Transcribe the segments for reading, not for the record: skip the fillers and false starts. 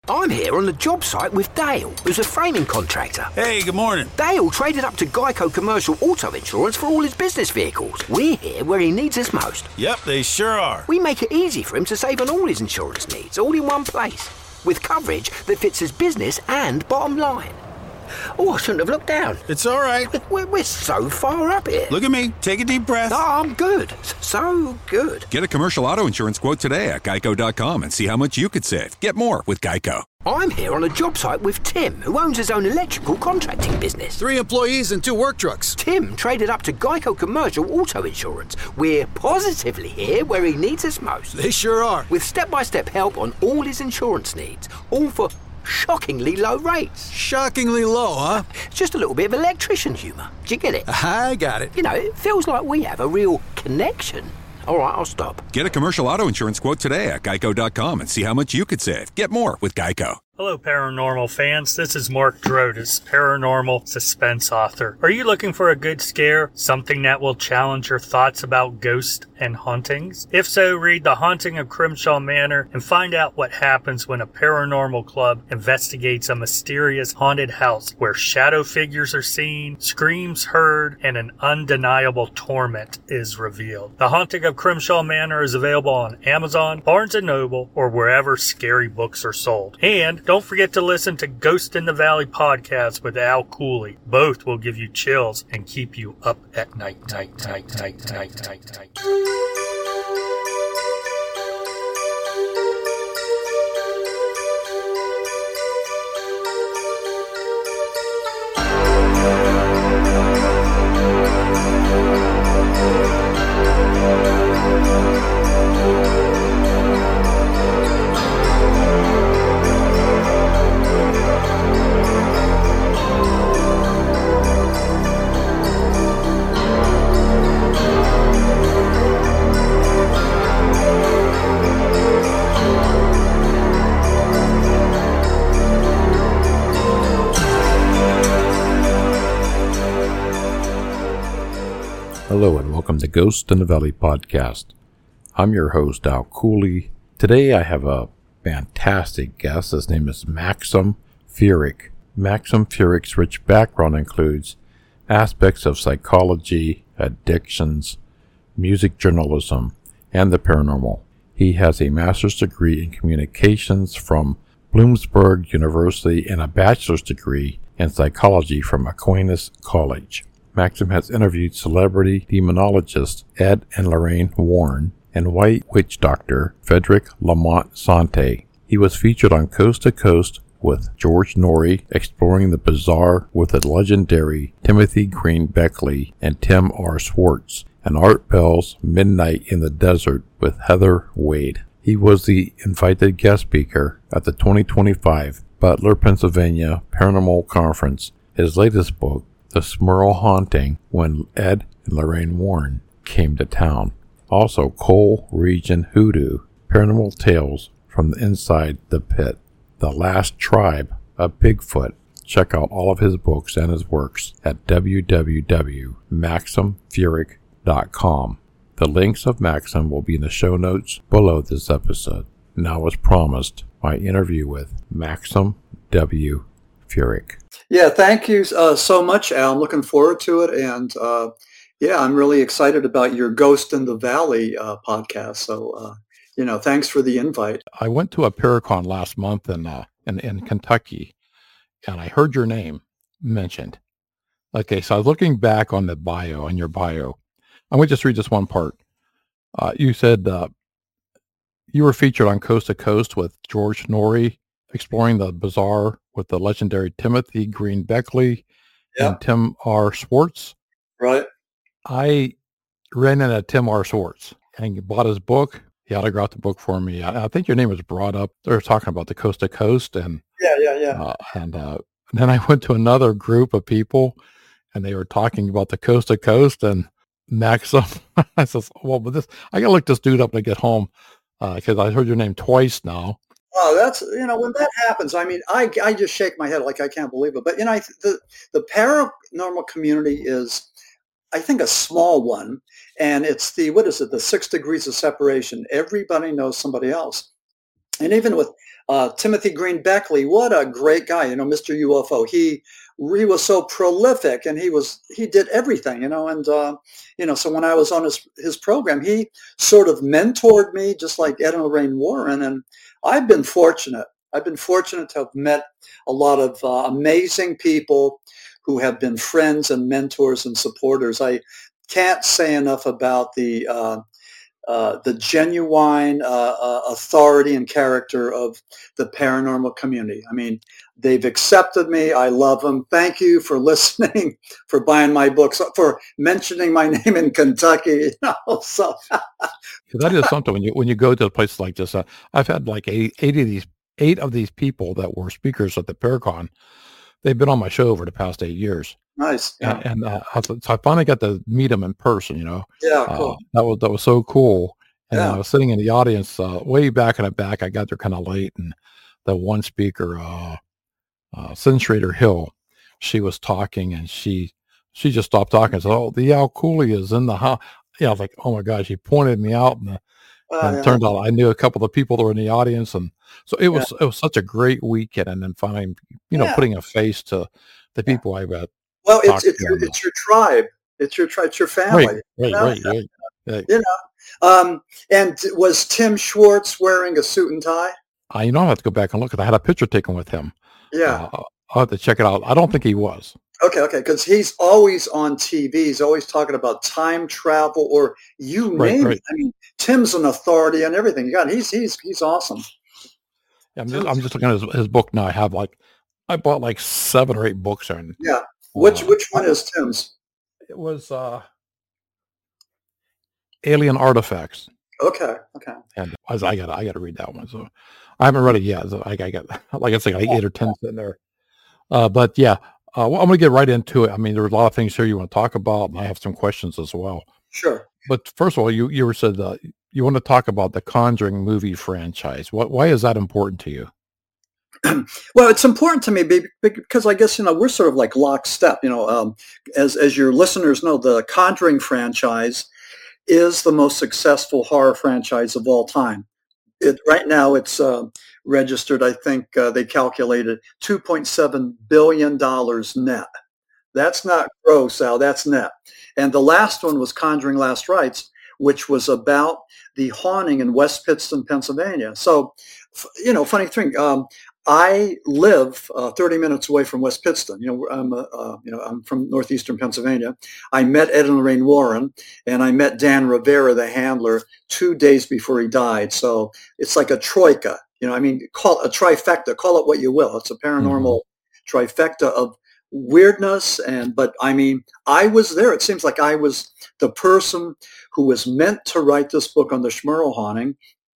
I'm here on the job site with Dale, who's a framing contractor. Hey, good morning. Dale traded up to Geico Commercial Auto Insurance for all his business vehicles. We're here where he needs us most. Yep, they sure are. We make it easy for him to save on all his insurance needs, all in one place, with coverage that fits his business and bottom line. Oh, I shouldn't have looked down. It's all right. We're so far up here. Look at me. Take a deep breath. Oh, I'm good. So good. Get a commercial auto insurance quote today at geico.com and see how much you could save. Get more with Geico. I'm here on a job site with Tim, who owns his own electrical contracting business. 3 employees and 2 work trucks. Tim traded up to Geico Commercial Auto Insurance. We're positively here where he needs us most. They sure are. With step-by-step help on all his insurance needs, all for shockingly low rates. Shockingly low, huh? Just a little bit of electrician humour. Do you get it? I got it. You know, it feels like we have a real connection. All right, I'll stop. Get a commercial auto insurance quote today at geico.com and see how much you could save. Get more with Geico. Hello, paranormal fans. This is Mark Drotis, paranormal suspense author. Are you looking for a good scare? Something that will challenge your thoughts about ghosts and hauntings? If so, read The Haunting of Crimshaw Manor and find out what happens when a paranormal club investigates a mysterious haunted house where shadow figures are seen, screams heard, and an undeniable torment is revealed. The Haunting of Crimshaw Manor is available on Amazon, Barnes & Noble, or wherever scary books are sold. And don't forget to listen to Ghost in the Valley podcast with Al Cooley. Both will give you chills and keep you up at night. Hello and welcome to Ghost in the Valley podcast. I'm your host, Al Cooley. Today I have a fantastic guest. His name is Maxim Furyk. Maxim Furyk's rich background includes aspects of psychology, addictions, music journalism, and the paranormal. He has a master's degree in communications from Bloomsburg University and a bachelor's degree in psychology from Aquinas College. Maxim has interviewed celebrity demonologist Ed and Lorraine Warren and white witch doctor Frederick Lamont Sante. He was featured on Coast to Coast with George Norrie, exploring the bizarre with the legendary Timothy Green Beckley and Tim R. Swartz, and Art Bell's Midnight in the Desert with Heather Wade. He was the invited guest speaker at the 2025 Butler, Pennsylvania Paranormal Conference. His latest book, The Smurl Haunting, When Ed and Lorraine Warren Came to Town. Also, Cole Region Hoodoo, Paranormal Tales from the Inside the Pit, The Last Tribe of Bigfoot. Check out all of his books and his works at www.maximfuryk.com. The links of Maxim will be in the show notes below this episode. Now, as promised, my interview with Maxim W. Furyk. Yeah, thank you so much, Al. I'm looking forward to it. And I'm really excited about your Ghost in the Valley podcast. So, thanks for the invite. I went to a Paracon last month in Kentucky, and I heard your name mentioned. Okay, so I was looking back on your bio. I'm going to just read this one part. You said you were featured on Coast to Coast with George Norrie, exploring the bizarre with the legendary Timothy Green Beckley and Tim R. Swartz. Right. I ran into Tim R. Swartz and bought his book. He autographed the book for me. I think your name was brought up. They were talking about the Coast to Coast. And and then I went to another group of people, and they were talking about the Coast to Coast and Maxim. I says, well, but I got to look this dude up when I get home because I heard your name twice now. Oh, that's, when that happens, I mean, I just shake my head like I can't believe it. But, the paranormal community is, I think, a small one. And it's the 6 degrees of separation. Everybody knows somebody else. And even with Timothy Green Beckley, what a great guy, Mr. UFO. He was so prolific, and he did everything, and so when I was on his program, he sort of mentored me, just like Ed and Lorraine Warren, and I've been fortunate. I've been fortunate to have met a lot of amazing people who have been friends and mentors and supporters. I can't say enough about the genuine authority and character of the paranormal community. I mean, they've accepted me. I love them. Thank you for listening, for buying my books, for mentioning my name in Kentucky. So that is something when you go to a place like this. I've had like eight of these people that were speakers at the Paracon. They've been on my show over the past 8 years. Nice. Yeah. And so I finally got to meet them in person, Yeah, cool. That was so cool. And Yeah. I was sitting in the audience way back in the back. I got there kind of late, and the one speaker, Cintrator Hill, she was talking, and she just stopped talking and said, "Oh, the Al Cooley is in the house." Yeah, I was like, "Oh my gosh!" He pointed me out, and it turned out I knew a couple of the people that were in the audience, and so it was such a great weekend. And then finally, putting a face to the people I met. Well, it's your tribe. It's your tribe. It's your family. Right. And was Tim Schwartz wearing a suit and tie? I have to go back and look at. I had a picture taken with him. Yeah. I'll have to check it out. I don't think he was. Okay, because he's always on TV. He's always talking about time travel, or you name it. I mean, Tim's an authority on everything. He's awesome. Yeah, I'm just looking at his book now. I bought like 7 or 8 books on. Yeah. Which one is Tim's? It was Alien Artifacts. Okay. And I got to read that one. So I haven't read it yet. So I got, like I said, like 8 or 10 in there. But yeah, well, I'm going to get right into it. I mean, there's a lot of things here you want to talk about, and I have some questions as well. Sure. But first of all, you said you want to talk about the Conjuring movie franchise. Why is that important to you? Well, it's important to me because I guess, we're sort of like lockstep, as your listeners know, the Conjuring franchise is the most successful horror franchise of all time. Right now it's registered, I think they calculated $2.7 billion net. That's not gross, Al, that's net. And the last one was Conjuring Last Rites, which was about the haunting in West Pittston, Pennsylvania. So, funny thing, I live 30 minutes away from West Pittston. I'm from northeastern Pennsylvania. I met Ed and Lorraine Warren, and I met Dan Rivera, the handler, 2 days before he died. So it's like a troika. Call it a trifecta. Call it what you will. It's a paranormal trifecta of weirdness. But I was there. It seems like I was the person who was meant to write this book on the Schmurl haunting.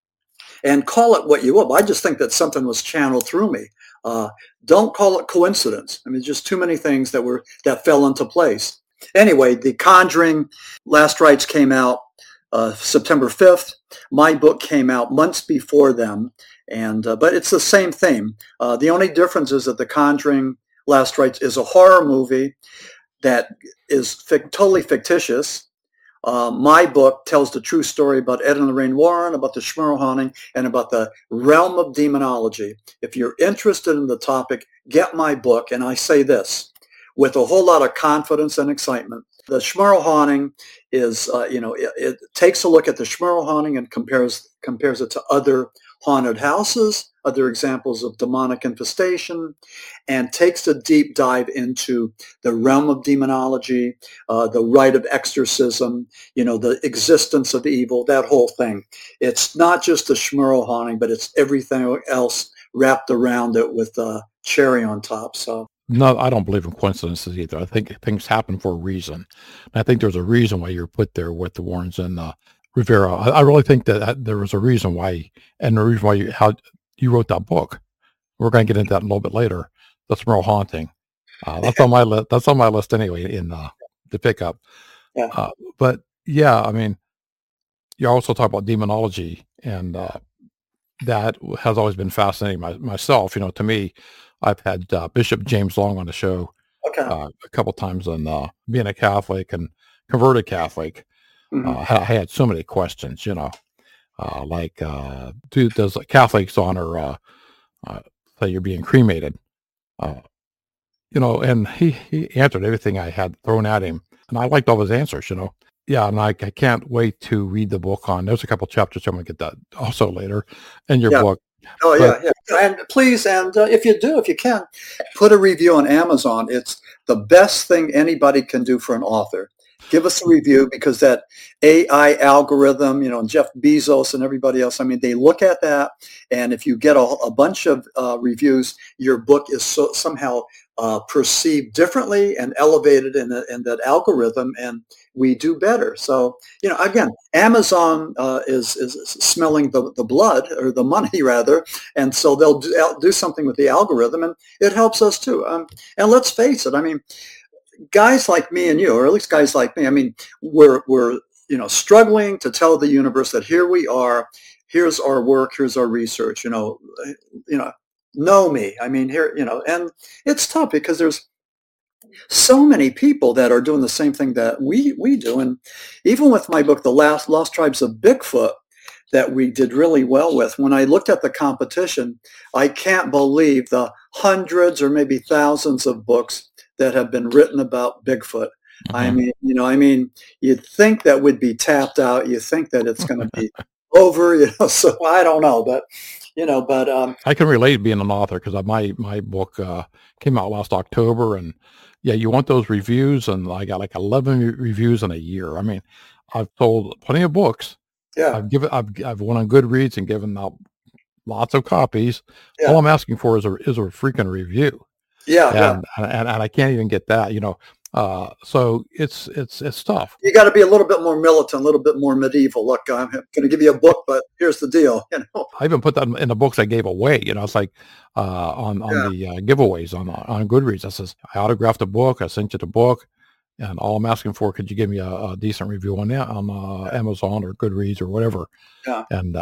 And call it what you will. I just think that something was channeled through me. Don't call it coincidence. Just too many things that fell into place. Anyway, The Conjuring Last Rites came out September 5th. My book came out months before them, but it's the same theme. The only difference is that The Conjuring Last Rites is a horror movie that is totally fictitious. My book tells the true story about Ed and Lorraine Warren, about the Schmurl haunting, and about the realm of demonology. If you're interested in the topic, get my book. And I say this with a whole lot of confidence and excitement. The Schmurl haunting is, it takes a look at the Schmurl haunting and compares it to other haunted houses, other examples of demonic infestation, and takes a deep dive into the realm of demonology, the rite of exorcism, the existence of evil, that whole thing. It's not just the Schmurl haunting, but it's everything else wrapped around it with a cherry on top. So. No, I don't believe in coincidences either. I think things happen for a reason. And I think there's a reason why you're put there with the Warrens and Rivera. I really think that there was a reason why, and the reason why how you wrote that book. We're going to get into that a little bit later. The Schmurl haunting. That's on my list. That's on my list anyway in the pickup. Yeah. But yeah, you also talk about demonology, and that has always been fascinating myself. To me, I've had Bishop James Long on the show a couple times on being a Catholic and converted Catholic. I had so many questions, does Catholics honor say you're being cremated. And he answered everything I had thrown at him. And I liked all his answers, Yeah, and I can't wait to read the book there's a couple chapters, I'm going to get that also later in your book. Oh, yeah. And please, if you can, put a review on Amazon. It's the best thing anybody can do for an author. Give us a review, because that AI algorithm, and Jeff Bezos and everybody else, they look at that. And if you get a bunch of reviews, your book is somehow perceived differently and elevated in that algorithm, and we do better. So, again, Amazon is smelling the blood, or the money rather, and so they'll do something with the algorithm, and it helps us too. And let's face it, guys like me and you, or at least guys like me, we're struggling to tell the universe that here we are, here's our work, here's our research, know me. Here, and it's tough because there's so many people that are doing the same thing that we do. And even with my book, The Lost Tribes of Bigfoot, that we did really well with, when I looked at the competition, I can't believe the hundreds or maybe thousands of books that have been written about Bigfoot. Mm-hmm. You'd think that would be tapped out. You think that it's going to be over, so I don't know, but I can relate being an author, because my book came out last October, and you want those reviews, and I got like 11 reviews in a year. I've sold plenty of books. Yeah. I've won on Goodreads and given out lots of copies. Yeah. All I'm asking for is a freaking review. Yeah. And I can't even get that, so it's tough. You got to be a little bit more militant, a little bit more medieval. Look, I'm going to give you a book, but here's the deal. I even put that in the books I gave away. It's like on the giveaways on Goodreads. That says, I autographed a book, I sent you the book, and all I'm asking for, could you give me a decent review on that on Amazon or Goodreads or whatever? Yeah. And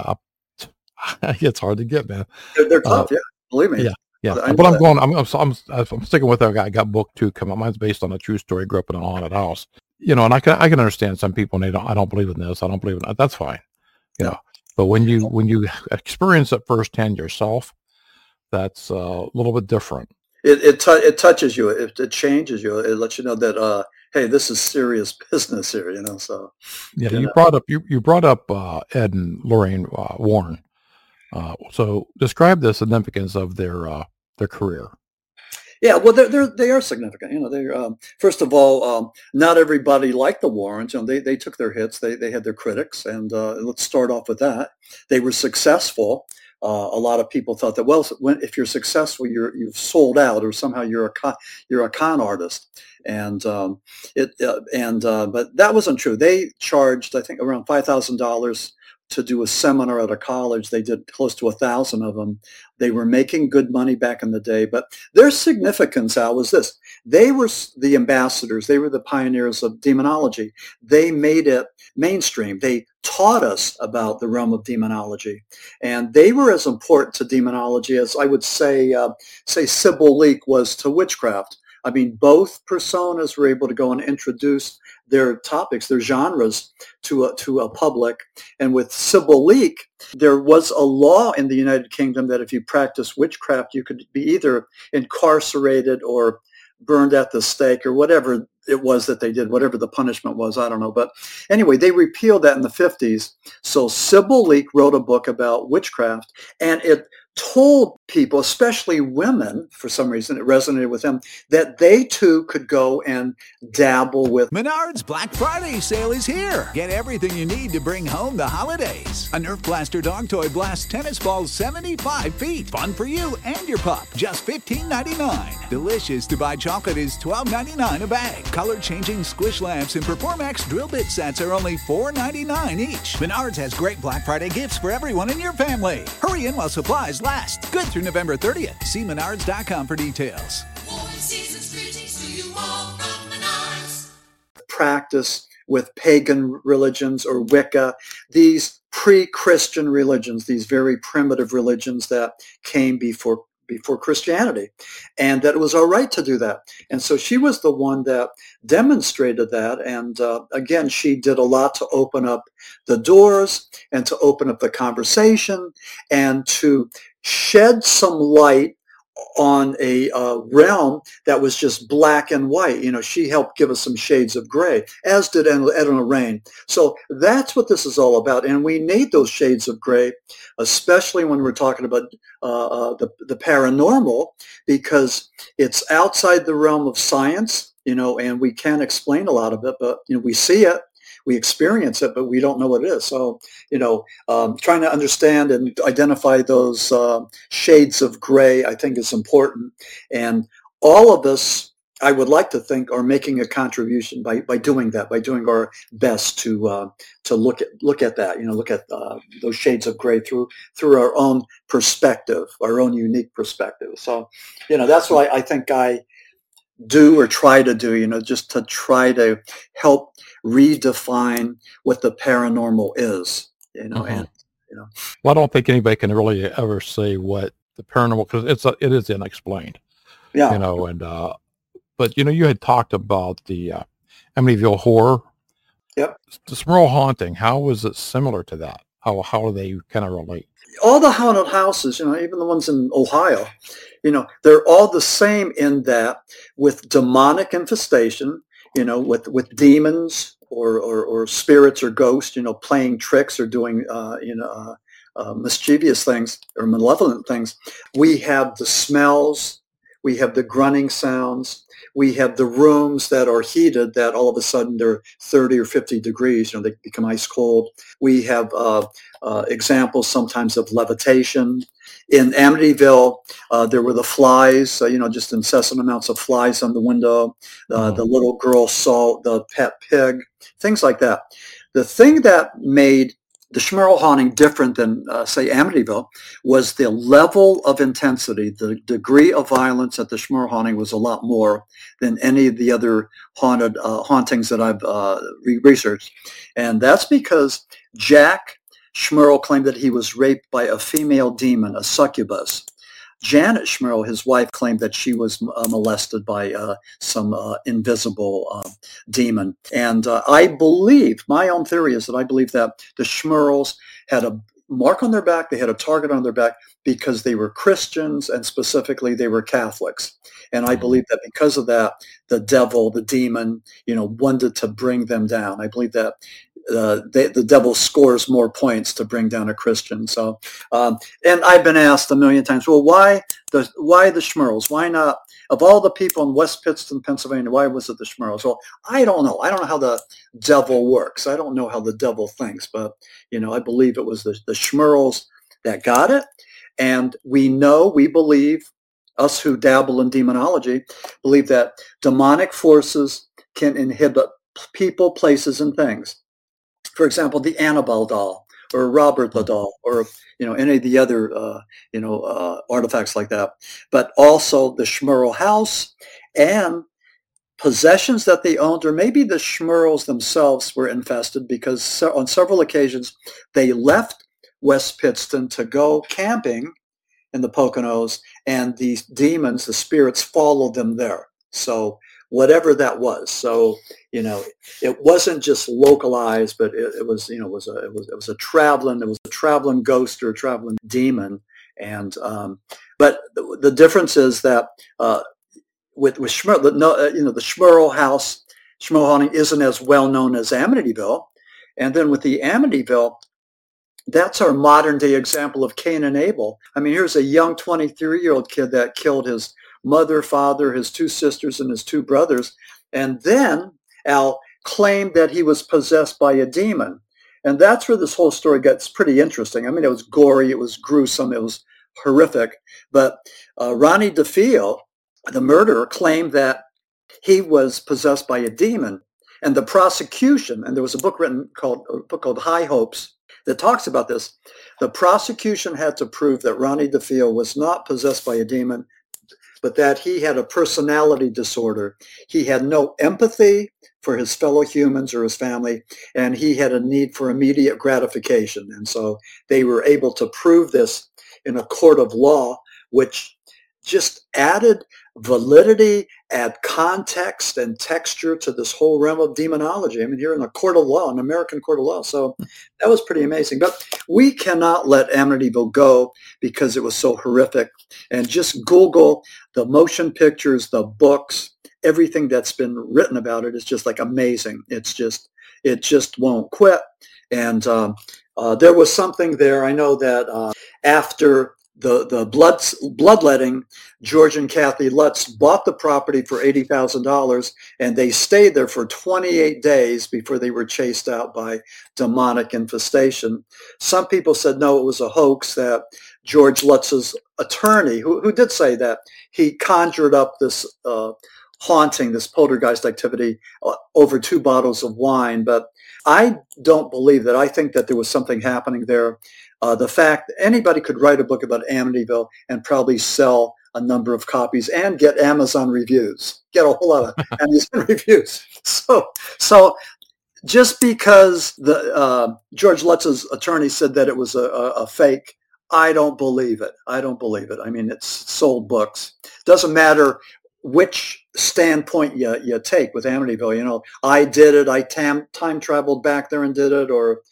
it's hard to get, man. They're tough, believe me. Yeah. Yeah, but I'm sticking with that. I got book 2 come out. Mine's based on a true story. Grew up in a haunted house, and I can understand some people, and I don't believe in this. I don't believe in that. That's fine, know. But when you experience it firsthand yourself, that's a little bit different. It touches you. It changes you. It lets you know that hey, this is serious business here. So you brought up Ed and Lorraine Warren. So describe the significance of their career. Yeah, well, they are significant. They're first of all, not everybody liked the Warrens. They took their hits. They had their critics, and let's start off with that. They were successful. A lot of people thought that, if you're successful, you've sold out, or somehow you're a con artist. And but that wasn't true. They charged, I think, around $5,000 to do a seminar at a college. They did close to 1,000 of them. They were making good money back in the day, but their significance, Al, was this. They were the ambassadors. They were the pioneers of demonology. They made it mainstream. They taught us about the realm of demonology, and they were as important to demonology as, I would say Sybil Leek was to witchcraft. Both personas were able to go and introduce their topics, their genres to a public. And with Sybil Leek, there was a law in the United Kingdom that if you practiced witchcraft, you could be either incarcerated or burned at the stake, or whatever it was that they did, whatever the punishment was, I don't know. But anyway, they repealed that in the 50s. So Sybil Leek wrote a book about witchcraft, and it told people, especially women, for some reason, it resonated with them, that they too could go and dabble with. Menards Black Friday sale is here. Get everything you need to bring home the holidays. A Nerf Blaster dog toy blasts tennis balls 75 feet. Fun for you and your pup. Just $15.99. Delicious Dubai chocolate is $12.99 a bag. Color-changing squish lamps and Performax drill bit sets are only $4.99 each. Menards has great Black Friday gifts for everyone in your family. Hurry in while supplies last. Good through November 30th. See Menards.com for details. Practice with pagan religions or Wicca, these pre-Christian religions, these very primitive religions that came before Christianity, and that it was all right to do that. And so she was the one that demonstrated that. And again, she did a lot to open up the doors and to open up the conversation and to shed some light on a realm that was just black and white. She helped give us some shades of gray, as did Edna Rain. So that's what this is all about. And we need those shades of gray, especially when we're talking about the paranormal, because it's outside the realm of science, and we can't explain a lot of it, but, we see it. We experience it, but we don't know what it is. So, trying to understand and identify those shades of gray, I think, is important. And all of us, I would like to think, are making a contribution by doing that, by doing our best to look at that. Look at those shades of gray through our own perspective, our own unique perspective. So, that's what I think I do or try to do, just to try to help redefine what the paranormal is, and, Well, I don't think anybody can really ever say what the paranormal, because it is unexplained. Yeah. But you had talked about the Amityville Horror. Yep. The Smurl haunting. How was it similar to that? How do they kind of relate? All the haunted houses, even the ones in Ohio, they're all the same in that, with demonic infestation, with demons or spirits or ghosts, playing tricks or doing, mischievous things or malevolent things. We have the smells, we have the grunting sounds, we have the rooms that are heated that all of a sudden they're 30 or 50 degrees, they become ice cold. We have examples sometimes of levitation. In Amityville, there were the flies, just incessant amounts of flies on the window. The little girl saw the pet pig, things like that. The thing that made the Schmerl haunting different than, say, Amityville was the level of intensity. The degree of violence at the Schmerl haunting was a lot more than any of the other hauntings that I've researched. And that's because Jack Schmerl claimed that he was raped by a female demon, a succubus. Janet Schmerl, his wife, claimed that she was molested by some invisible demon. And I believe, my own theory is that I believe that the Schmerls had a mark on their back, they had a target on their back because they were Christians, and specifically they were Catholics. And I believe that because of that, the devil, the demon, wanted to bring them down. I believe that the devil scores more points to bring down a Christian. So, and I've been asked a million times, well, why the Schmerls? Why not, of all the people in West Pittston, Pennsylvania, why was it the Schmerls? Well, I don't know. I don't know how the devil works. I don't know how the devil thinks, but, I believe it was the Schmerls that got it. And we believe, us who dabble in demonology, believe that demonic forces can inhibit people, places, and things. For example, the Annabelle doll, or Robert the doll, or any of the other artifacts like that. But also the Schmerl house and possessions that they owned, or maybe the Schmerls themselves were infested, because on several occasions they left West Pittston to go camping in the Poconos, and these demons, the spirits, followed them there. So whatever that was. So, it wasn't just localized, but it was a traveling ghost or a traveling demon. And, but the difference is that, with Schmerl, the Schmerl house, Schmerl haunting isn't as well known as Amityville. And then with the Amityville, that's our modern day example of Cain and Abel. I mean, here's a young 23-year-old kid that killed his mother, father, his two sisters, and his two brothers. And then Al claimed that he was possessed by a demon. And that's where this whole story gets pretty interesting. I mean, it was gory, it was gruesome, it was horrific. But Ronnie DeFeo, the murderer, claimed that he was possessed by a demon. And the prosecution, and there was a book called High Hopes, that talks about this. The prosecution had to prove that Ronnie DeFeo was not possessed by a demon, but that he had a personality disorder. He had no empathy for his fellow humans or his family, and he had a need for immediate gratification. And so they were able to prove this in a court of law, which just added validity, add context and texture to this whole realm of demonology. I mean, here in a court of law, an American court of law. So that was pretty amazing. But we cannot let Amityville go because it was so horrific. And just Google the motion pictures, the books, everything that's been written about it is just like amazing. It just won't quit. And there was something there. I know that after the bloodletting, George and Kathy Lutz bought the property for $80,000, and they stayed there for 28 days before they were chased out by demonic infestation. Some people said, no, it was a hoax, that George Lutz's attorney, who did say that, he conjured up this haunting, this poltergeist activity over 2 bottles of wine. But I don't believe that. I think that there was something happening there. The fact anybody could write a book about Amityville and probably sell a number of copies and get Amazon reviews, get a whole lot of Amazon reviews. So just because the George Lutz's attorney said that it was a fake, I don't believe it. I don't believe it. I mean, it's sold books. Doesn't matter which standpoint you take with Amityville. You know, I did it. I time traveled back there and did it, or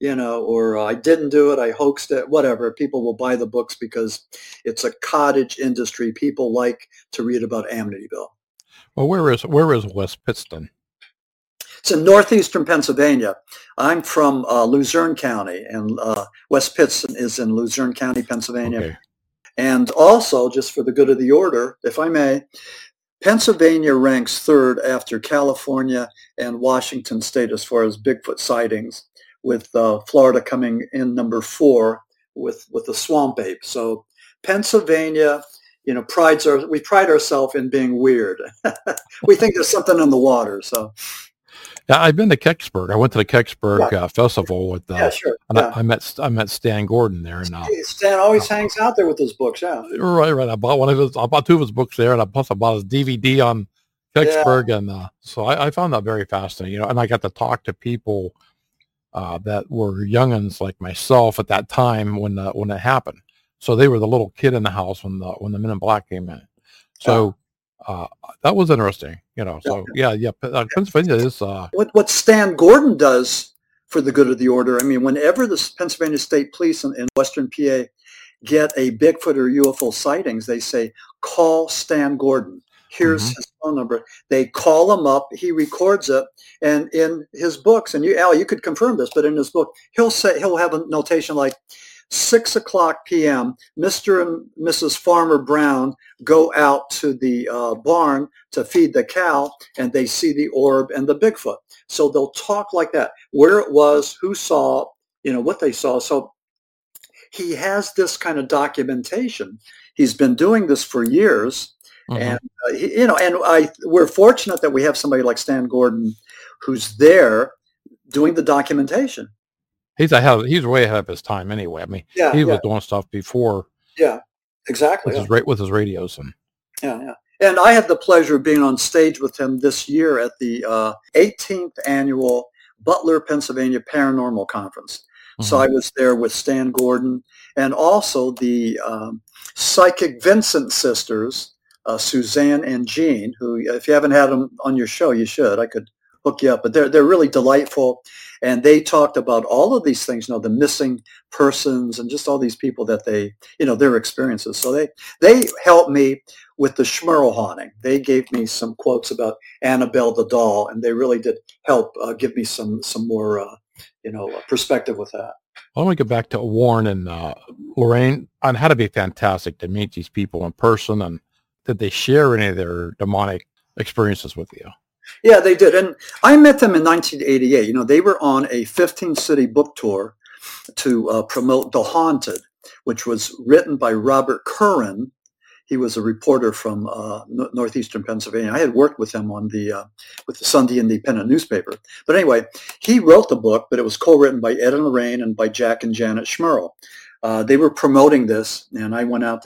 I didn't do it. I hoaxed it. Whatever. People will buy the books because it's a cottage industry. People like to read about Amityville. Well, where is West Pittston? It's in northeastern Pennsylvania. I'm from Luzerne County, and West Pittston is in Luzerne County, Pennsylvania. Okay. And also, just for the good of the order, if I may, Pennsylvania ranks third after California and Washington State as far as Bigfoot sightings, with Florida coming in number 4 with the swamp ape. So Pennsylvania, we pride ourselves in being weird. We think there's something in the water. So. Yeah, I've been to Kecksburg. I went to the Kecksburg festival with. Sure. And I met Stan Gordon there, and Stan always hangs out there with his books. Yeah. Right. I bought 2 of his books there, and I bought his DVD on Kecksburg, and so I found that very fascinating. And I got to talk to people that were youngins like myself at that time when it happened. So they were the little kid in the house when the Men in Black came in. So. That was interesting, So Pennsylvania is. What Stan Gordon does for the good of the order. I mean, whenever the Pennsylvania State Police in Western PA get a Bigfoot or UFO sightings, they say, "Call Stan Gordon. Here's his phone number." They call him up. He records it, and in his books, and Al, you could confirm this, but in his book, he'll have a notation like, 6:00 p.m., Mr. and Mrs. Farmer Brown go out to the barn to feed the cow, and they see the orb and the Bigfoot. So they'll talk like that, where it was, who saw, what they saw. So he has this kind of documentation. He's been doing this for years. And, we're fortunate that we have somebody like Stan Gordon who's there doing the documentation. He's way ahead of his time anyway. I mean, he was doing stuff before. Yeah, exactly. With his radios. And I had the pleasure of being on stage with him this year at the 18th annual Butler, Pennsylvania Paranormal Conference. So I was there with Stan Gordon and also the Psychic Vincent sisters, Suzanne and Jean, who, if you haven't had them on your show, you should. I could hook you up, but they're really delightful. And they talked about all of these things, the missing persons and just all these people that they, their experiences. So they helped me with the Schmerl haunting. They gave me some quotes about Annabelle the doll, and they really did help give me some more, perspective with that. Well, let me get back to Warren and Lorraine. It had to be fantastic to meet these people in person. And did they share any of their demonic experiences with you? Yeah, they did. And I met them in 1988. They were on a 15-city book tour to promote The Haunted, which was written by Robert Curran. He was a reporter from northeastern Pennsylvania. I had worked with him on with the Sunday Independent newspaper. But anyway, he wrote the book, but it was co-written by Ed and Lorraine and by Jack and Janet Schmerl. They were promoting this, and I went out there. I had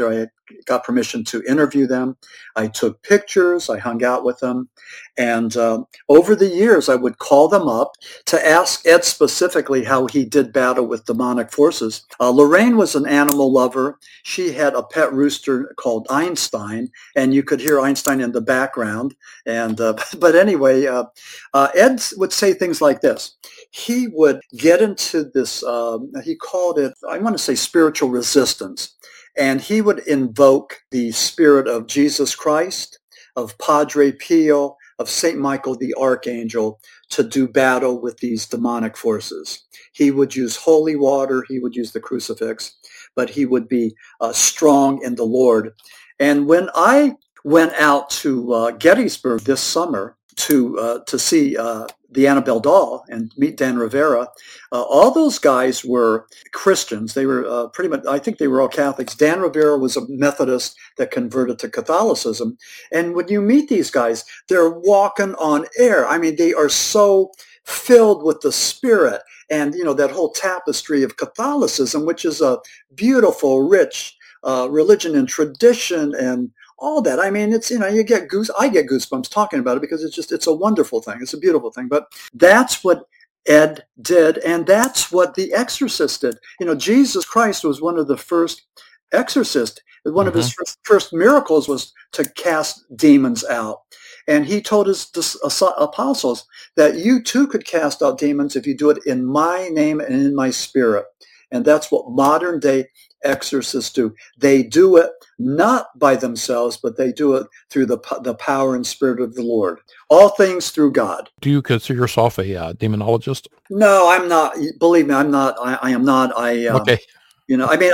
got permission to interview them. I took pictures. I hung out with them. And over the years, I would call them up to ask Ed specifically how he did battle with demonic forces. Lorraine was an animal lover. She had a pet rooster called Einstein, and you could hear Einstein in the background. And but anyway, Ed would say things like this. He would get into this, he called it, I want to say, spiritual resistance. And he would invoke the spirit of Jesus Christ, of Padre Pio, of St. Michael the Archangel to do battle with these demonic forces. He would use holy water. He would use the crucifix, but he would be strong in the Lord. And when I went out to Gettysburg this summer to see the Annabelle doll and meet Dan Rivera, all those guys were Christians. They were pretty much, I think they were all Catholics. Dan Rivera was a Methodist that converted to Catholicism. And when you meet these guys, they're walking on air. I mean, they are so filled with the Spirit and, you know, that whole tapestry of Catholicism, which is a beautiful, rich religion and tradition and all that. I mean, it's, you know, I get goosebumps talking about it because it's a wonderful thing. It's a beautiful thing. But that's what Ed did, and that's what The Exorcist did. You know, Jesus Christ was one of the first exorcists. One of his first miracles was to cast demons out. And he told his apostles that you too could cast out demons if you do it in my name and in my spirit. And that's what modern day exorcists do. They do it not by themselves, but they do it through the power and spirit of the Lord. All things through God. Do you consider yourself a demonologist? No, I'm not. Believe me, I'm not. I am not. Okay. You know, I mean,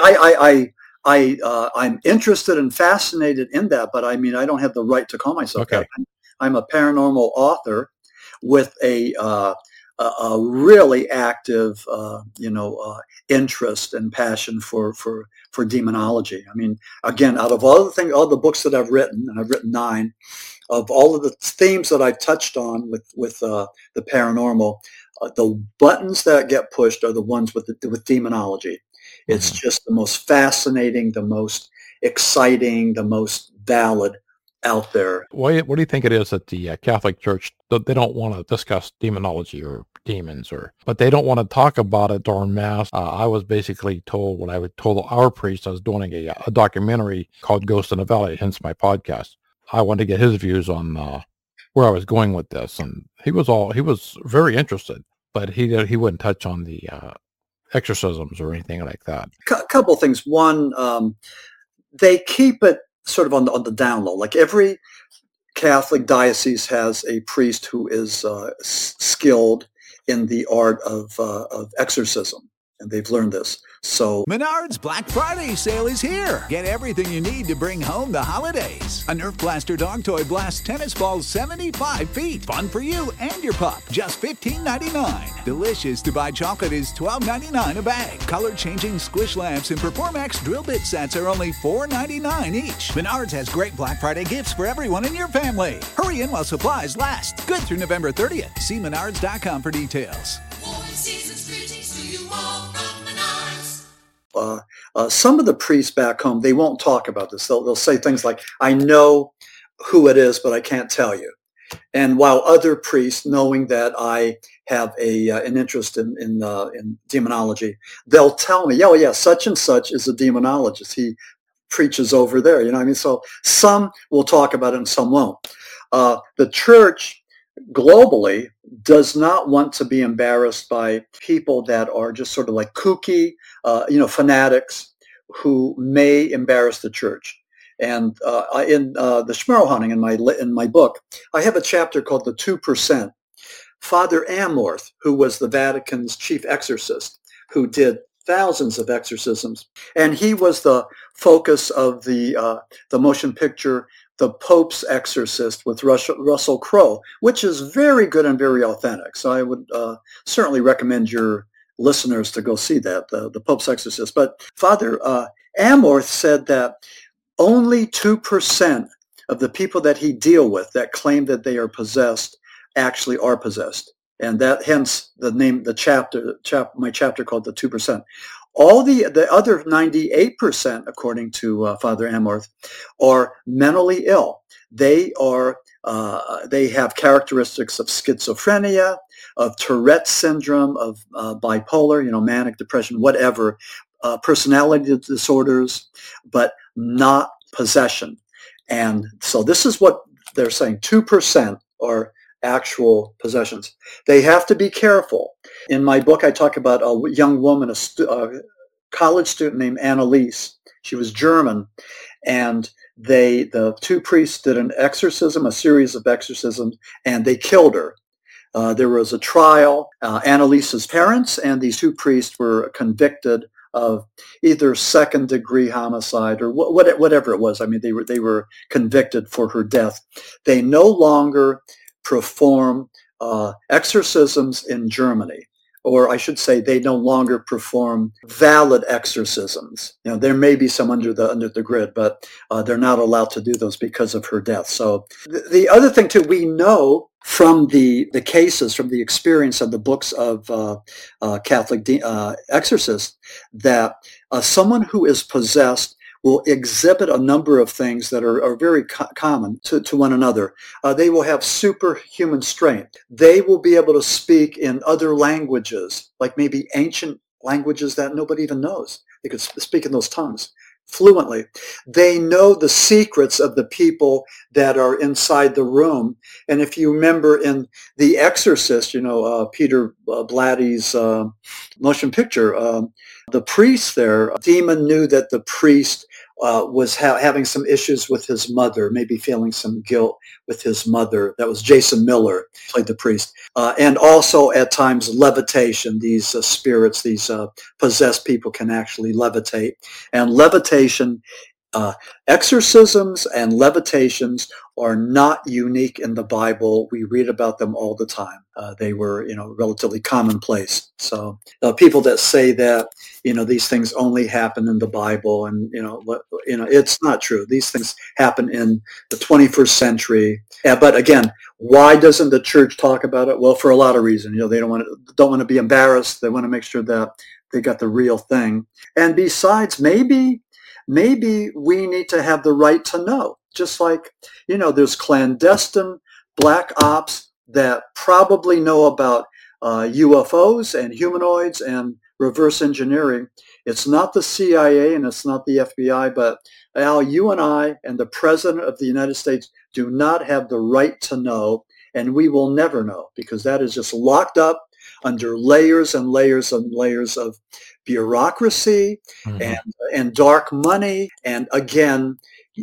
I'm interested and fascinated in that, but I mean, I don't have the right to call myself that. I'm a paranormal author with a really active, interest and passion for demonology. I mean, again, out of all the books that I've written, and I've written 9, of all of the themes that I've touched on with the paranormal, the buttons that get pushed are the ones with demonology. It's just the most fascinating, the most exciting, the most valid out there. What do you think it is that the Catholic Church, they don't want to discuss demonology or demons, but they don't want to talk about it during Mass? I was basically told, when I told our priest I was doing a documentary called Ghost in the Valley, hence my podcast. I wanted to get his views on where I was going with this, and he was very interested, but he wouldn't touch on the exorcisms or anything like that. Couple things. One, they keep it sort of on the down low. Like every Catholic diocese has a priest who is skilled in the art of exorcism, and they've learned this. So Menards Black Friday sale is here. Get everything you need to bring home the holidays. A Nerf Blaster dog toy blasts tennis balls 75 feet. Fun for you and your pup. Just $15.99. Delicious Dubai chocolate is $12.99 a bag. Color-changing squish lamps and Performax drill bit sets are only $4.99 each. Menards has great Black Friday gifts for everyone in your family. Hurry in while supplies last. Good through November 30th. See menards.com for details. Some of the priests back home, they won't talk about this. They'll say things like, I know who it is, but I can't tell you. And while other priests, knowing that I have an interest in demonology, they'll tell me, oh yeah, such and such is a demonologist. He preaches over there. You know what I mean? So some will talk about it and some won't. The church globally does not want to be embarrassed by people that are just sort of like kooky, fanatics who may embarrass the church. And in the Schmerl in my book, I have a chapter called The 2%. Father Amorth, who was the Vatican's chief exorcist, who did thousands of exorcisms, and he was the focus of the motion picture The Pope's Exorcist with Russell Crowe, which is very good and very authentic. So I would certainly recommend your listeners to go see that, the Pope's Exorcist. But Father Amorth said that only 2% of the people that he deal with that claim that they are possessed actually are possessed. And that hence the name, my chapter called The 2%. All the other 98%, according to Father Amorth, are mentally ill. They have characteristics of schizophrenia, of Tourette's syndrome, of bipolar, manic depression, whatever, personality disorders, but not possession. And so this is what they're saying, 2% are actual possessions. They have to be careful. In my book, I talk about a young woman, a college student named Annalise. She was German, and the two priests did an exorcism, a series of exorcisms, and they killed her. There was a trial. Annalise's parents and these two priests were convicted of either second-degree homicide or whatever it was. I mean, they were convicted for her death. They no longer perform exorcisms in Germany, or I should say, they no longer perform valid exorcisms. There may be some under the grid, but they're not allowed to do those because of her death. So the other thing too, we know from the cases, from the experience of the books of Catholic exorcists, that someone who is possessed will exhibit a number of things that are very common to one another. They will have superhuman strength. They will be able to speak in other languages, like maybe ancient languages that nobody even knows. They could speak in those tongues fluently. They know the secrets of the people that are inside the room. And if you remember in The Exorcist, Peter Blatty's motion picture, the priest there, demon knew that the priest was having some issues with his mother, maybe feeling some guilt with his mother. That was Jason Miller, played the priest. And also at times levitation. These spirits, these possessed people can actually levitate. And levitation, exorcisms and levitations are not unique in the Bible. We read about them all the time. They were, relatively commonplace. So people that say that, these things only happen in the Bible, and it's not true. These things happen in the 21st century. But again, why doesn't the church talk about it? Well, for a lot of reasons. They don't want to be embarrassed. They want to make sure that they got the real thing. And besides, maybe we need to have the right to know. Just like, there's clandestine black ops that probably know about UFOs and humanoids and reverse engineering. It's not the CIA and it's not the FBI, but Al, you and I and the President of the United States do not have the right to know, and we will never know, because that is just locked up under layers and layers and layers of bureaucracy and dark money. And again,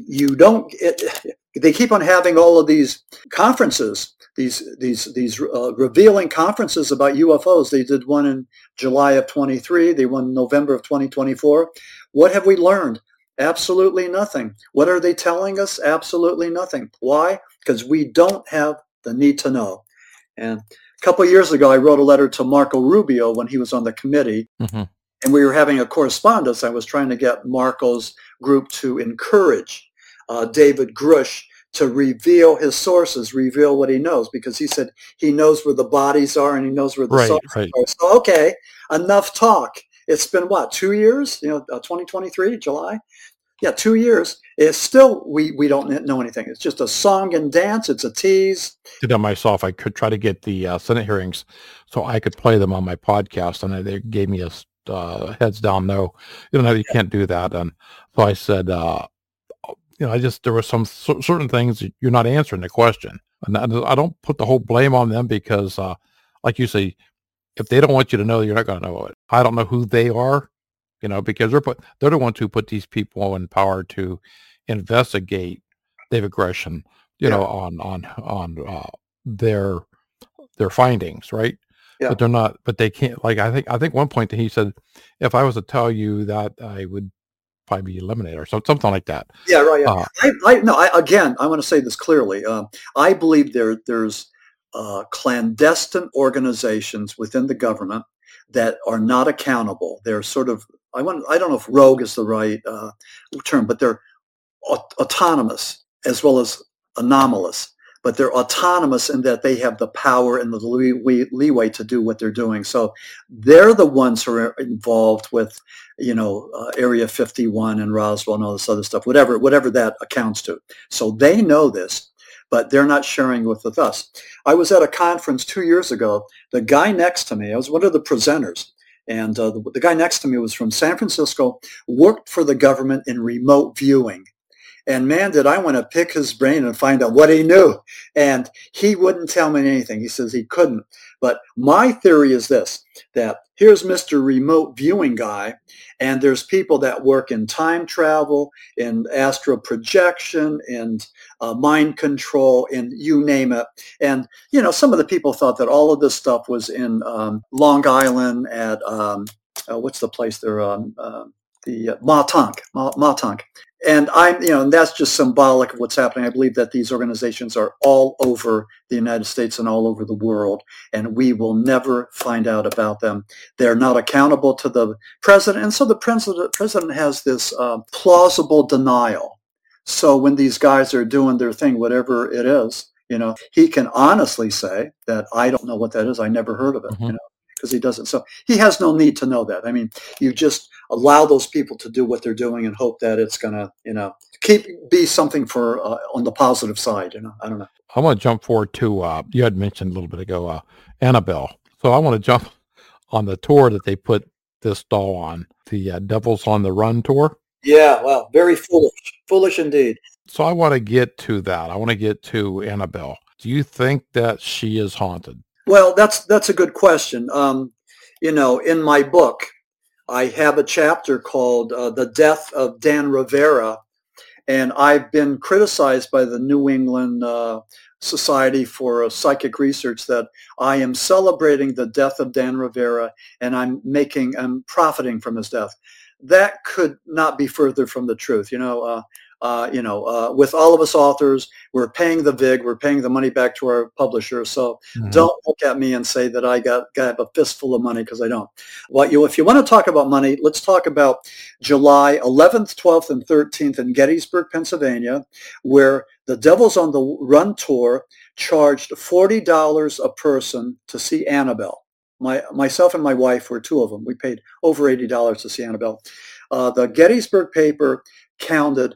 they keep on having all of these conferences, these revealing conferences about UFOs. They did one in July of 23. They won November of 2024. What have we learned? Absolutely nothing. What are they telling us? Absolutely nothing. Why? Because we don't have the need to know. And a couple of years ago, I wrote a letter to Marco Rubio when he was on the committee. And we were having a correspondence. I was trying to get Marco's group to encourage David Grush to reveal his sources, reveal what he knows, because he said he knows where the bodies are and he knows where the sources are. So, okay, enough talk. It's been, 2 years? 2023, July? Yeah, 2 years. It's still, we don't know anything. It's just a song and dance. It's a tease. Did that myself. I could try to get the Senate hearings so I could play them on my podcast, and they gave me a heads down no. You can't do that. And so I said, there were some certain things you're not answering the question. And I don't put the whole blame on them because, like you say, if they don't want you to know, you're not going to know it. I don't know who they are, because they're the ones who put these people in power to investigate David Gresham, on their findings, right? Yeah. But they're not. But they can't. Like I think one point that he said, if I was to tell you that, I would probably be eliminated or something like that. Yeah, right. Yeah. I want to say this clearly. I believe there's clandestine organizations within the government that are not accountable. They're sort of, I don't know if rogue is the right term, but they're autonomous as well as anomalous. but they're autonomous in that they have the power and the leeway to do what they're doing. So they're the ones who are involved with, Area 51 and Roswell and all this other stuff, whatever that accounts to. So they know this, but they're not sharing with us. I was at a conference 2 years ago. The guy next to me, I was one of the presenters, and the guy next to me was from San Francisco, worked for the government in remote viewing. And man, did I want to pick his brain and find out what he knew. And he wouldn't tell me anything. He says he couldn't. But my theory is this, that here's Mr. Remote Viewing guy, and there's people that work in time travel, in astral projection, in mind control, and you name it. And, some of the people thought that all of this stuff was in Long Island at, what's the place there? The Montauk. And and that's just symbolic of what's happening. I believe that these organizations are all over the United States and all over the world, and we will never find out about them. They're not accountable to the president, and so the president has this plausible denial. So when these guys are doing their thing, whatever it is, he can honestly say that I don't know what that is. I never heard of it. Because he doesn't. So he has no need to know that. I mean, you just allow those people to do what they're doing and hope that it's going to, be something for on the positive side. I don't know. I want to jump forward to, you had mentioned a little bit ago, Annabelle. So I want to jump on the tour that they put this doll on, the Devils on the Run tour. Yeah, well, very foolish indeed. So I want to get to that. I want to get to Annabelle. Do you think that she is haunted? Well, that's a good question. In my book, I have a chapter called The Death of Dan Rivera, and I've been criticized by the New England Society for Psychic Research that I am celebrating the death of Dan Rivera, and I'm profiting from his death. That could not be further from the truth. With all of us authors, we're paying the VIG, we're paying the money back to our publisher. So don't look at me and say that I got a fistful of money, because I don't. Well, if you want to talk about money, let's talk about July 11th, 12th, and 13th in Gettysburg, Pennsylvania, where the Devils on the Run tour charged $40 a person to see Annabelle. Myself and my wife were two of them. We paid over $80 to see Annabelle. The Gettysburg paper counted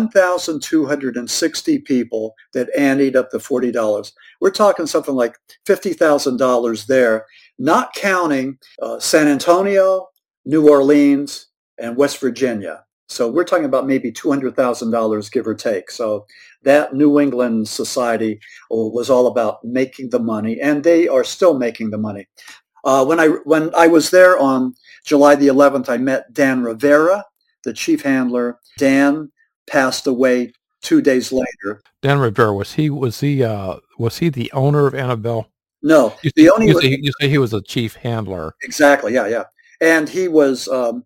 1,260 people that anteed up the $40. We're talking something like $50,000 there, not counting San Antonio, New Orleans, and West Virginia. So we're talking about maybe $200,000, give or take. So that New England Society was all about making the money, and they are still making the money. When I was there on July the 11th, I met Dan Rivera, the chief handler. Dan passed away 2 days later. Dan Rivera, was he the owner of Annabelle? No, you say he was a chief handler. Exactly. Yeah. And he was,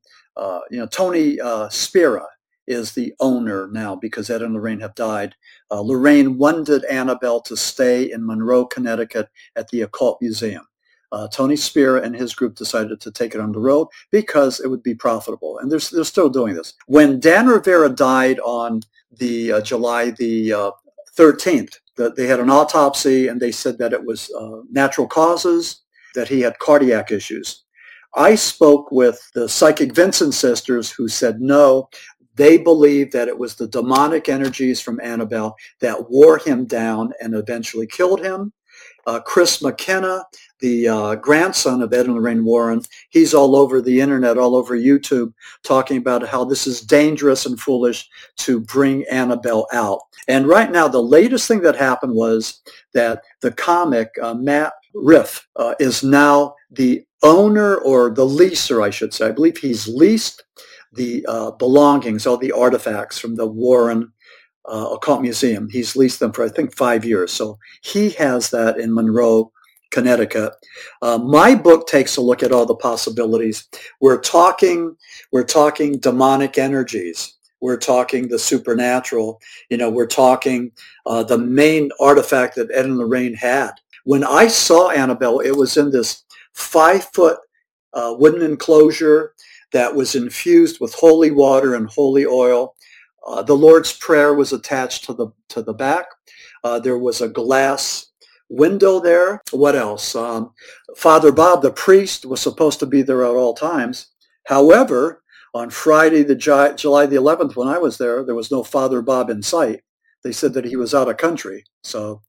Tony Spira is the owner now, because Ed and Lorraine have died. Lorraine wanted Annabelle to stay in Monroe, Connecticut at the Occult Museum. Tony Spira and his group decided to take it on the road because it would be profitable. And they're still doing this. When Dan Rivera died on the July the 13th, they had an autopsy, and they said that it was natural causes, that he had cardiac issues. I spoke with the Psychic Vincent sisters, who said no. They believed that it was the demonic energies from Annabelle that wore him down and eventually killed him. Chris McKenna, the grandson of Ed and Lorraine Warren, he's all over the internet, all over YouTube, talking about how this is dangerous and foolish to bring Annabelle out. And right now, the latest thing that happened was that the comic, Matt Riff, is now the owner, or the leaser, I should say. I believe he's leased the belongings, all the artifacts from the Warren Occult Museum. He's leased them for, I think, 5 years. So he has that in Monroe, Connecticut. My book takes a look at all the possibilities. We're talking demonic energies. We're talking the supernatural. We're talking the main artifact that Ed and Lorraine had. When I saw Annabelle, it was in this 5-foot wooden enclosure that was infused with holy water and holy oil. The Lord's Prayer was attached to the back. There was a glass window there. What else? Father Bob, the priest, was supposed to be there at all times. However, on Friday, July the 11th, when I was there was no Father Bob in sight. They said that he was out of country. So,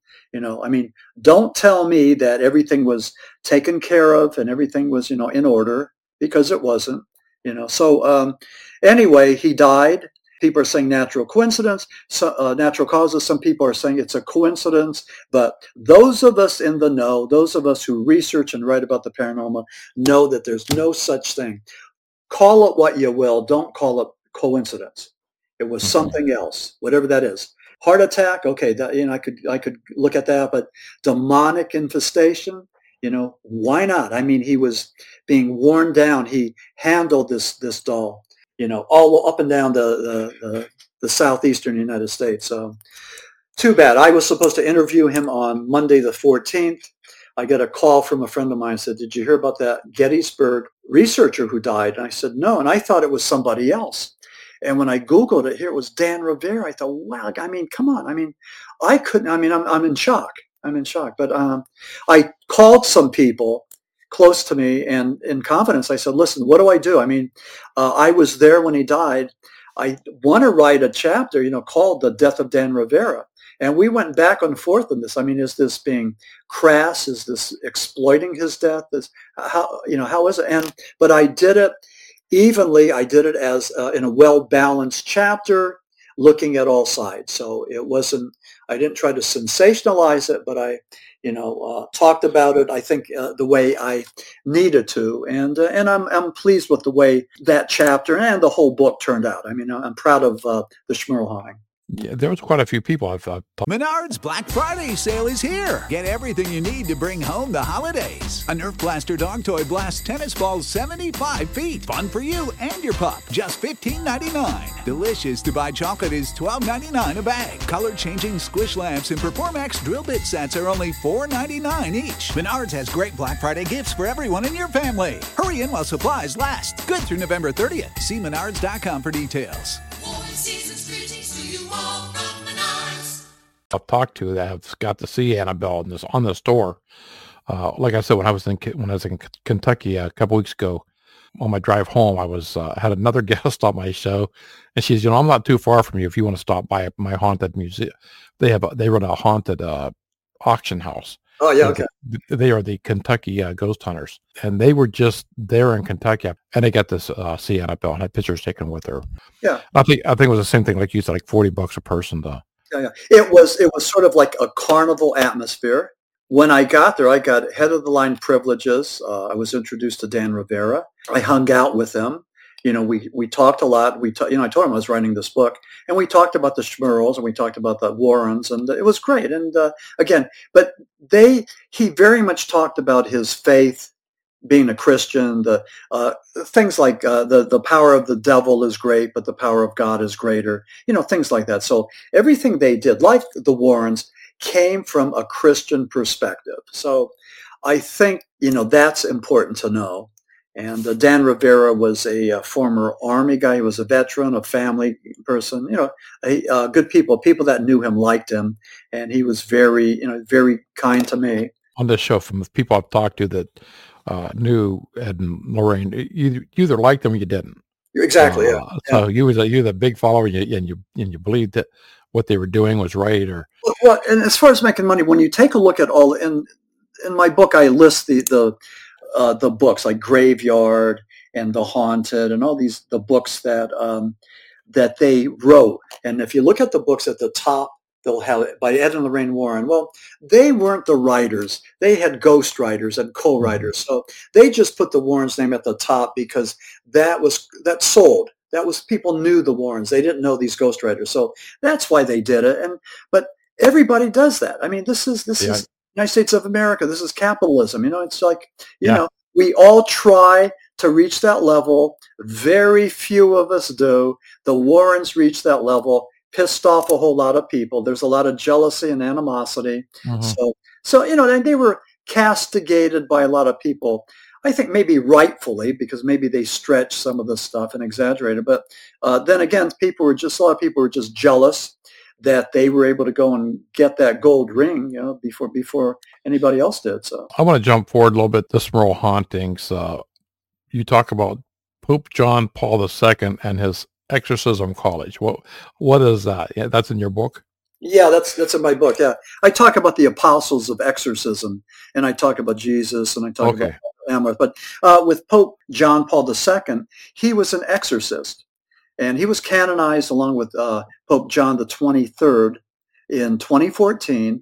don't tell me that everything was taken care of and everything was, in order, because it wasn't, So anyway, he died. People are saying natural coincidence, natural causes. Some people are saying it's a coincidence. But those of us in the know, those of us who research and write about the paranormal, know that there's no such thing. Call it what you will. Don't call it coincidence. It was something else, whatever that is. Heart attack, okay, I could look at that, but demonic infestation, why not? He was being worn down. He handled this doll, all up and down the southeastern United States. So too bad. I was supposed to interview him on Monday the 14th. I got a call from a friend of mine and said, "Did you hear about that Gettysburg researcher who died?" And I said, "No," and I thought it was somebody else. And when I Googled it, here it was Dan Rivera. I thought, wow, come on. I couldn't, I'm in shock. But I called some people close to me, and in confidence, I said, listen, what do I do? I was there when he died. I want to write a chapter, called The Death of Dan Rivera. And we went back and forth on this. Is this being crass? Is this exploiting his death? How is it? But I did it evenly. I did it as in a well-balanced chapter, looking at all sides. So it wasn't, I didn't try to sensationalize it, but I, talked about it, I think, the way I needed to. And I'm pleased with the way that chapter and the whole book turned out. I'm proud of the Schmerl haunting. Yeah, there was quite a few people I've talked. Menards Black Friday sale is here. Get everything you need to bring home the holidays. A Nerf Blaster dog toy blasts tennis balls 75 feet. Fun for you and your pup. Just $15.99. Delicious Dubai chocolate is $12.99 a bag. Color-changing squish lamps and Performax drill bit sets are only $4.99 each. Menards has great Black Friday gifts for everyone in your family. Hurry in while supplies last. Good through November 30th. See menards.com for details. I've talked to that have got to see Annabelle on the store. Like I said, when I was in Kentucky a couple weeks ago, on my drive home, I was had another guest on my show, and she's, I'm not too far from you if you want to stop by my haunted museum. They run a haunted auction house. Oh yeah, okay. They are the Kentucky ghost hunters, and they were just there in Kentucky, and they got this see Annabelle and had pictures taken with her. Yeah, I think it was the same thing, like you said, like $40 a person though. Yeah. It was sort of like a carnival atmosphere. When I got there, I got head of the line privileges. I was introduced to Dan Rivera. I hung out with him. We talked a lot. I told him I was writing this book, and we talked about the Schmerls and we talked about the Warrens, and it was great. And he very much talked about his faith, being a Christian, the things like the power of the devil is great, but the power of God is greater, things like that. So everything they did, like the Warrens, came from a Christian perspective. So I think, that's important to know. And Dan Rivera was a former Army guy. He was a veteran, a family person, good people that knew him, liked him. And he was very, very kind to me. On this show, from the people I've talked to that knew Ed and Lorraine, you either liked them or you didn't. Exactly. Yeah. So you're the big follower, and you believed that what they were doing was right, or well. And as far as making money, when you take a look at all in my book, I list the books like Graveyard and The Haunted and all the books that they wrote. And if you look at the books at the top, they'll have it by Ed and Lorraine Warren. Well, they weren't the writers. They had ghostwriters and co-writers. So they just put the Warrens' name at the top because that sold. That was, people knew the Warrens. They didn't know these ghostwriters. So that's why they did it. But everybody does that. This is United States of America. This is capitalism. It's like, we all try to reach that level. Very few of us do. The Warrens reached that level. Pissed off a whole lot of people. There's a lot of jealousy and animosity. Mm-hmm. So and they were castigated by a lot of people. I think maybe rightfully, because maybe they stretched some of the stuff and exaggerated. But then again, a lot of people were just jealous that they were able to go and get that gold ring, before anybody else did. So I want to jump forward a little bit. The Smyrl hauntings. You talk about Pope John Paul II and his exorcism college. What is that? Yeah, that's in your book? Yeah, that's in my book. Yeah, I talk about the apostles of exorcism, and I talk about Jesus, and I talk about Amorth. But with Pope John Paul II, he was an exorcist, and he was canonized along with Pope John the 23rd in 2014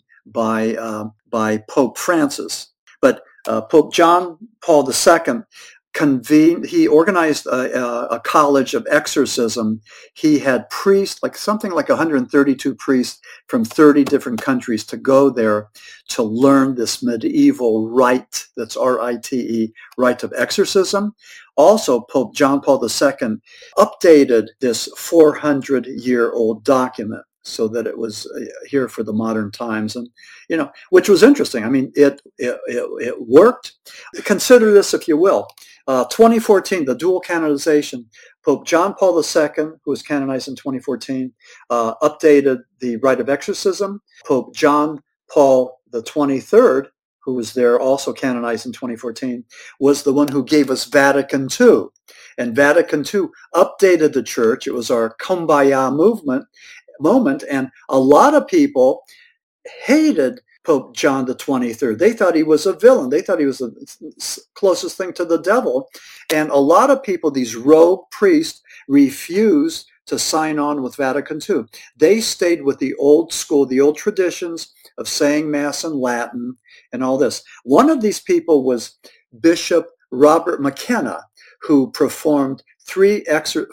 by Pope Francis. But Pope John Paul II he organized a college of exorcism. He had priests, something like 132 priests from 30 different countries to go there to learn this medieval rite, that's R-I-T-E, rite of exorcism. Also, Pope John Paul II updated this 400-year-old document so that it was here for the modern times, and which was interesting. I mean, it worked. Consider this, if you will. 2014, the dual canonization. Pope John Paul II, who was canonized in 2014, updated the rite of exorcism. Pope John Paul the 23rd, who was there also canonized in 2014, was the one who gave us Vatican II. And Vatican II updated the church. It was our Kumbaya moment, and a lot of people hated Pope John the 23rd. They thought he was a villain. They thought he was the closest thing to the devil. And a lot of people, these rogue priests, refused to sign on with Vatican II. They stayed with the old school, the old traditions of saying Mass in Latin and all this. One of these people was Bishop Robert McKenna, who performed three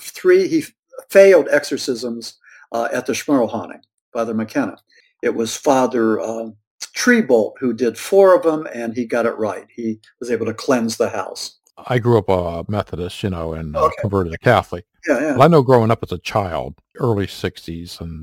failed exorcisms at the Smyrl haunting, Father McKenna. It was Father Treebolt who did 4 of them, and he got it right. He was able to cleanse the house. I grew up a Methodist, and converted to Catholic. Yeah. But I know growing up as a child, early 60s, and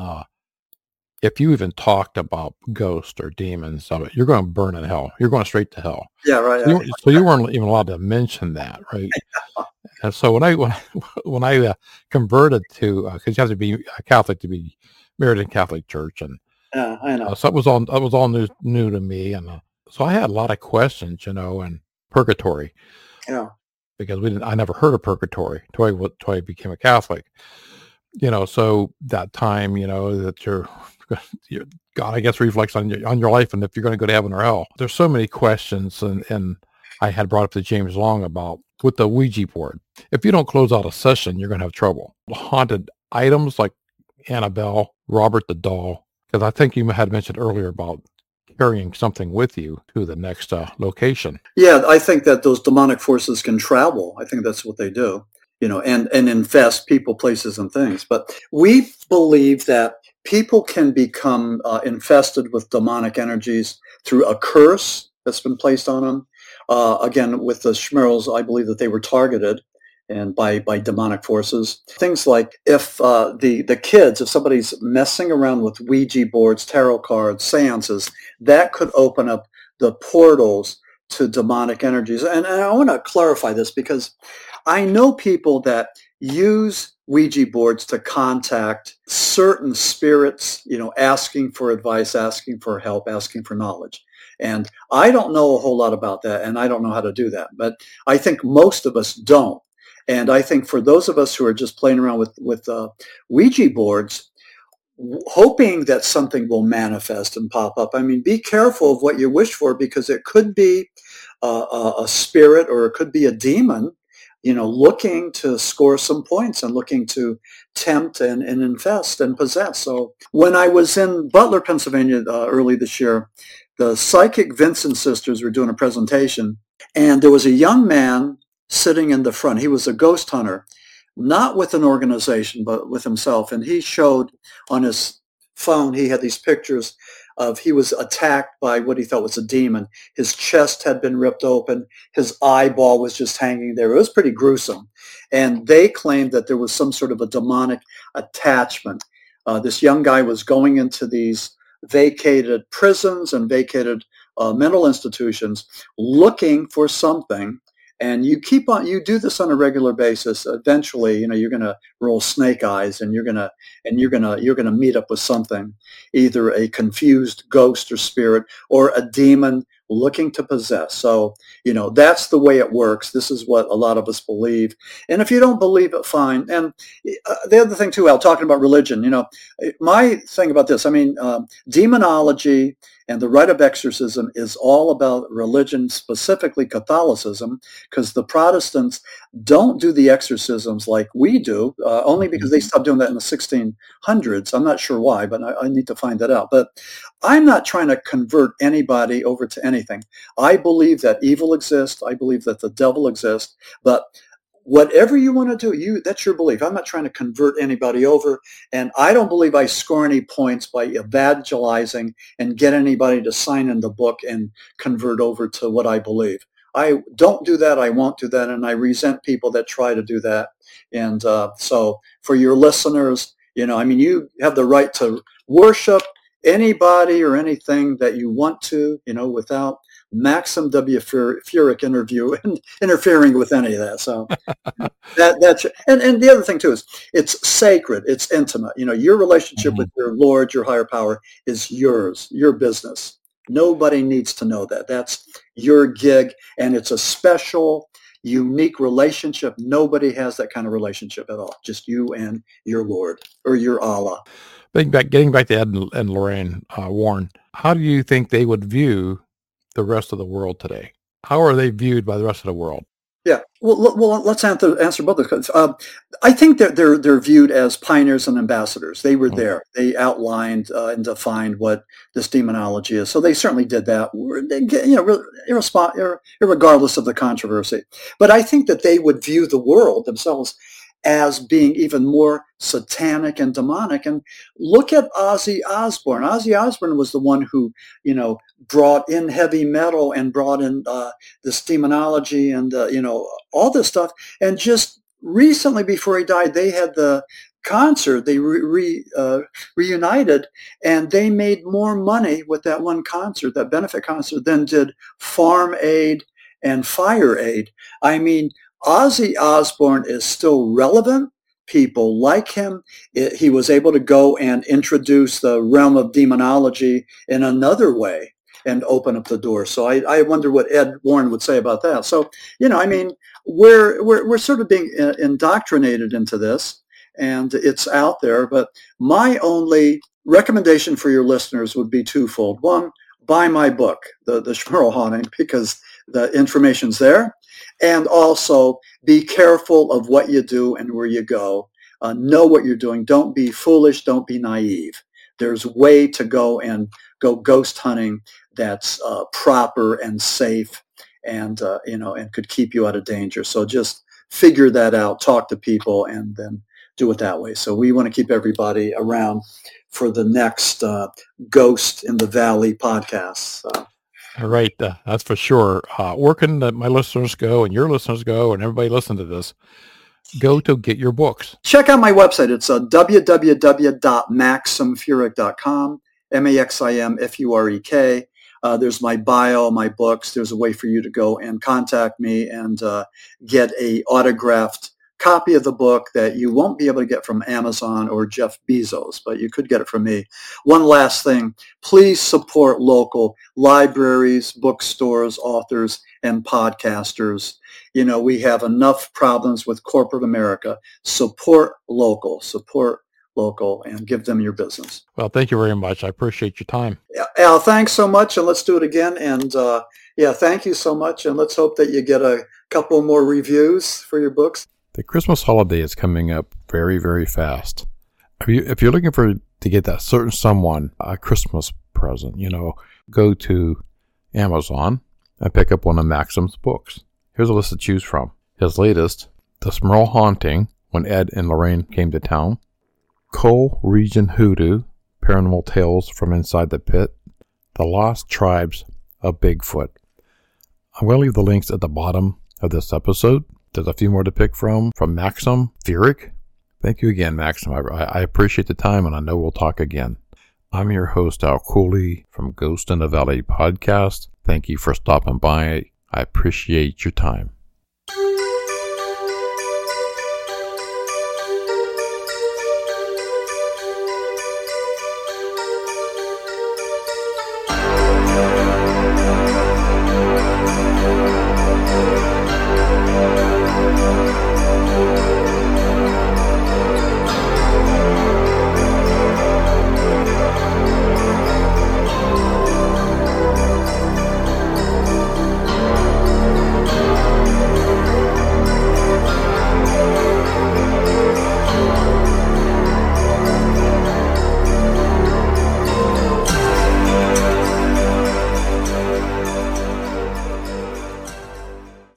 if you even talked about ghosts or demons, you're going to burn in hell. You're going straight to hell. Yeah, right. So you weren't even allowed to mention that, right? And so when I converted to, because you have to be a Catholic to be married in Catholic Church, and yeah, I know. So that was all new to me, and so I had a lot of questions, and purgatory. Yeah. Because I never heard of purgatory till I became a Catholic. So that time, that your God, I guess, reflects on your life, and if you're going to go to heaven or hell. There's so many questions, and I had brought up to James Long about with the Ouija board. If you don't close out a session, you're going to have trouble. Haunted items like Annabelle, Robert the doll, because I think you had mentioned earlier about carrying something with you to the next location. Yeah, I think that those demonic forces can travel. I think that's what they do, and infest people, places, and things. But we believe that people can become infested with demonic energies through a curse that's been placed on them. Again, with the Smyrls, I believe that they were targeted and by demonic forces. Things like if the kids, if somebody's messing around with Ouija boards, tarot cards, seances, that could open up the portals to demonic energies. And I want to clarify this because I know people that use Ouija boards to contact certain spirits, asking for advice, asking for help, asking for knowledge. And I don't know a whole lot about that, and I don't know how to do that. But I think most of us don't. And I think for those of us who are just playing around with Ouija boards, hoping that something will manifest and pop up, I mean, be careful of what you wish for, because it could be a spirit or it could be a demon, looking to score some points and looking to tempt and infest and possess. So when I was in Butler, Pennsylvania early this year, the Psychic Vincent sisters were doing a presentation, and there was a young man sitting in the front. He was a ghost hunter, not with an organization, but with himself. And he showed on his phone, he had these pictures of he was attacked by what he thought was a demon. His chest had been ripped open. His eyeball was just hanging there. It was pretty gruesome. And they claimed that there was some sort of a demonic attachment. This young guy was going into these vacated prisons and vacated mental institutions looking for something, and you do this on a regular basis. Eventually, you're going to roll snake eyes, and you're going to meet up with something, either a confused ghost or spirit or a demon looking to possess. So, that's the way it works. This is what a lot of us believe. And if you don't believe it, fine. And the other thing too, Al, talking about religion, my thing about this, demonology and the rite of exorcism is all about religion, specifically Catholicism, because the Protestants don't do the exorcisms like we do, only because they stopped doing that in the 1600s. I'm not sure why, but I need to find that out. But I'm not trying to convert anybody over to anything. I believe that evil exists. I believe that the devil exists. But whatever you want to do, that's your belief. I'm not trying to convert anybody over, and I don't believe I score any points by evangelizing and get anybody to sign in the book and convert over to what I believe. I don't do that. I won't do that, and I resent people that try to do that. And so for your listeners, you have the right to worship anybody or anything that you want to, without Maxim W. Furyk interfering with any of that. So that's and the other thing too is it's sacred, it's intimate. Your relationship with your Lord, your higher power, is yours, your business. Nobody needs to know that. That's your gig, and it's a special, unique relationship. Nobody has that kind of relationship at all. Just you and your Lord or your Allah. Getting back to Ed and Lorraine Warren, how do you think they would view the rest of the world today? How are they viewed by the rest of the world? Yeah, well, let's answer both of those. I think that they're viewed as pioneers and ambassadors. They were there. They outlined and defined what this demonology is. So they certainly did that. Regardless of the controversy. But I think that they would view the world themselves as being even more satanic and demonic. And look at Ozzy Osbourne. Ozzy Osbourne was the one who, brought in heavy metal and brought in this demonology and, all this stuff. And just recently before he died, they had the concert. They reunited, and they made more money with that one concert, that benefit concert, than did Farm Aid and Fire Aid. Ozzy Osbourne is still relevant. People like him. He was able to go and introduce the realm of demonology in another way and open up the door. So I wonder what Ed Warren would say about that. So, we're sort of being indoctrinated into this, and it's out there. But my only recommendation for your listeners would be twofold. One, buy my book, The Schmerl Haunting, because the information's there. And also be careful of what you do and where you go. Know what you're doing. Don't be foolish. Don't be naive. There's a way to go and go ghost hunting that's proper and safe, and and could keep you out of danger. So just figure that out. Talk to people, and then do it that way. So we want to keep everybody around for the next Ghost in the Valley podcast. All right, that's for sure. Where can my listeners go, and your listeners go, and everybody listen to this? Go to get your books. Check out my website. It's www.maximfuryk.com, MAXIMFUREK. There's my bio, my books. There's a way for you to go and contact me and get a autographed copy of the book that you won't be able to get from Amazon or Jeff Bezos, but you could get it from me. One last thing, please support local libraries, bookstores, authors, and podcasters. We have enough problems with corporate America. Support local, and give them your business. Well, thank you very much. I appreciate your time. Al, thanks so much, and let's do it again. And thank you so much, and let's hope that you get a couple more reviews for your books. The Christmas holiday is coming up very, very fast. If you're looking to get that certain someone a Christmas present, go to Amazon and pick up one of Maxim's books. Here's a list to choose from. His latest, The Schmerl Haunting, When Ed and Lorraine Came to Town, Coal Region Hoodoo, Paranormal Tales from Inside the Pit, The Lost Tribes of Bigfoot. I'm going to leave the links at the bottom of this episode. There's a few more to pick from Maxim Furyk. Thank you again, Maxim. I appreciate the time, and I know we'll talk again. I'm your host, Al Cooley from Ghost in the Valley podcast. Thank you for stopping by. I appreciate your time.